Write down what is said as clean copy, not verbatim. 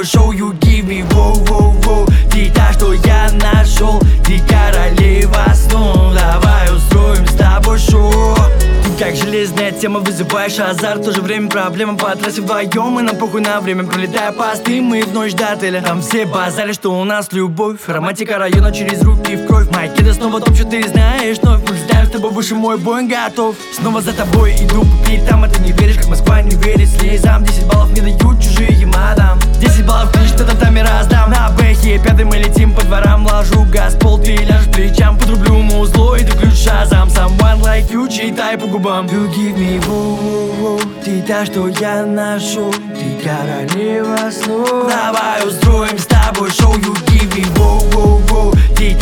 тобой шоу. You give me воу-воу-воу. Ты та, что я нашел, ты королева снов. Давай устроим с тобой шоу. Ты как железная тема, вызываешь азарт. В то же время проблема по трассе вдвоем. И нам похуй на время, пролетая посты. Мы в ночь до отеля, там все базали, что у нас любовь. Романтика района через руки в кровь. Мои кеды снова топчут, ты знаешь. Но мы взлетаем с тобой выше, мой бой готов. Снова за тобой иду по плитам. А ты не веришь, как Москва не верит слезам. 10 баллов не дают чужие мадам. 10 баллов клич, что там и раздам. На бэхе пятый мы летим по дворам. Ложу газ, пол, ты ляжешь плечам. Подрублю музло и ты ключ шазам. Someone like you, читай по губам. You give me воу-воу-воу. Ты та, что я нашел, ты королева снов. Давай устроим с тобой шоу. You give me воу-воу-воу. Ты